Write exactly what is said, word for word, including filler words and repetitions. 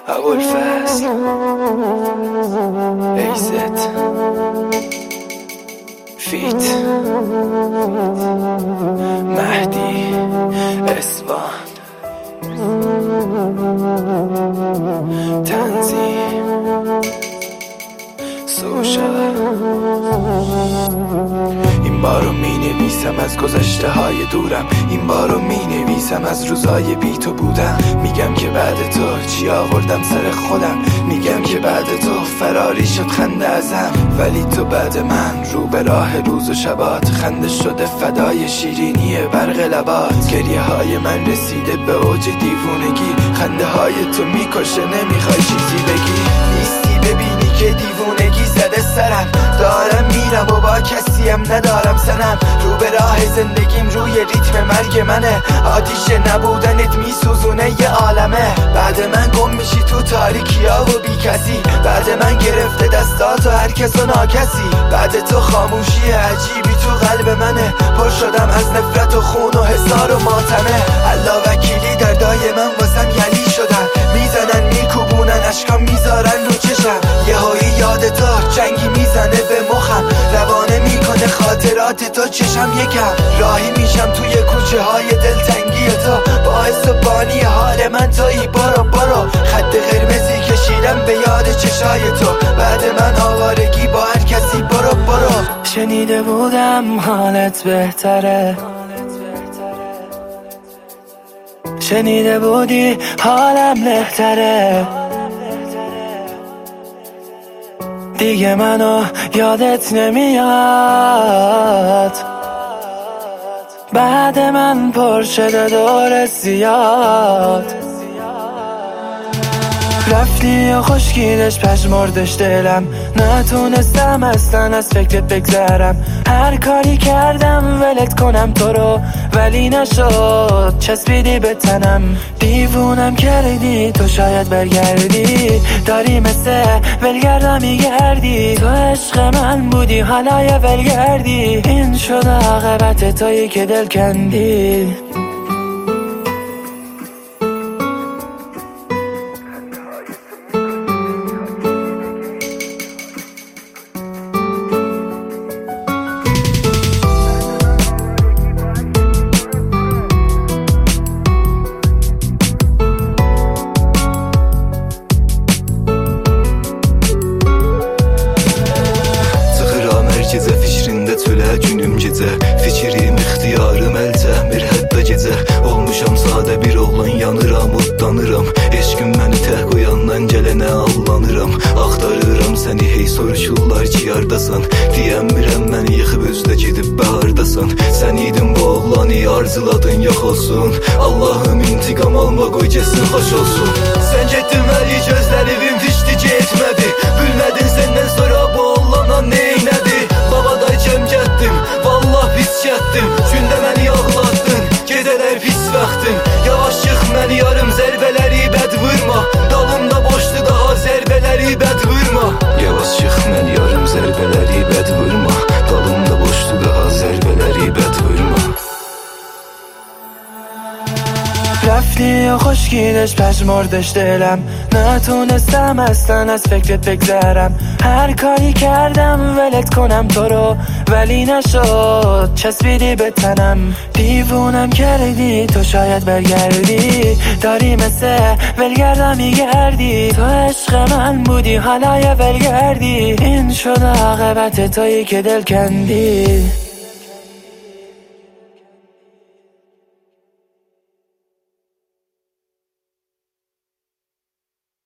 ابوالفضل ایزد فیت مهدی اسوان تنظیم سوشال. این بارو می نویسم از گذشته های دورم، این بارو می نویسم از روزای بی تو بودم. میگم که بعد تو چی آوردم سر خودم، میگم که بعد تو فراری شد خنده ازم. ولی تو بعد من رو به راه روز و شبات، خنده شده فدای شیرینی برق لبات. گریه های من رسیده به اوج دیوونگی، خنده های تو میکشه نمیخوای چیزی بگی. نیستی ببینی که دیوونگی زده سرم، دارم میرم و با کسیم ندارم سنم. رو به راه زندگیم روی ریتم مرگ منه، آتیش نبودنت میسوزونه یه عالمه. بعد من گم میشی تو تاریکیا و بی کسی، بعد من گرفته دستات و هر کس و ناکسی. بعد تو خاموشی عجیبی تو قلب منه، پر شدم از نفرت و خون و حسار و ماتمه. الله وکیلی دردای من واسم یلی شدن، میزنن میکوبونن اشکام میذارن رو چشم. یه هایی یاد تو جنگی میزنه به مخم، روانه میکنه خاطرات تو چشم یکم. راهی میشم توی کوچه های دلتنگی تو، باعث و بانی حال من تویی. برو برو خط قرمزی کشیدم به یاد چشای تو، بعد من آوارگی با هر کسی. برو برو شنیده بودم حالت بهتره، شنیده بودی حالم بهتره. دیگه منو یادت نمیاد، بعد من پر شده دور زیاد. رفتی و خشکیدش پشمردش دلم، نتونستم اصلا از فکرت بگذرم. هر کاری کردم ولت کنم تو رو، ولی نشد چسبیدی به تنم. دیوونم کردی تو شاید برگردی، داری مثل ولگردا میگردی. تو عشق من بودی حالا یه ولگردی، این شد عاقبت تویی که دل کندی. Gecə fikrində tülə günüm gecə, fikrim, ixtiyarım əlcə bir həddə gecə. Olmuşam sadə bir oğlan, yanıram, utlanıram. Eşqim məni tək qoyandan gələnə allanıram. Axtarıram səni, hey soruşurlar ki yardasan. Deyəmirəm məni yıxıb özdə gedib bəhardasan. Sən idin bu oğlanı arzuladın yox olsun. Allahım intiqam alma qoy getsin xoş olsun. Sən getdin məni gözlərimin pişdi getmədi, bilmədin səndən sonra bu oğlana neynədi. Babadaykən gətdim, vallah pis gətdim. Gündə məni ağlatdın, gedələr pis vaxtım. Yavaş çıx məni yarım zərbələri bəd vurma, dalımda boşdu daha zərbələri bəd vurma. Yavaş çıx məni yarım zərbələri bəd vurma, dalımda boşdu daha zərbələri bəd vurma. رفتی و خشکیدش پشمردش دلم، نتونستم اصلا از فکرت بگذرم. هر کاری کردم ولت کنم تو رو، ولی نشد چسبیدی به تنم. دیوونم کردی تو شاید برگردی، داری مثل ولگردا میگردی. تو عشق من بودی حالا یه ولگردی، این شد عاقبت تویی که دل کندی.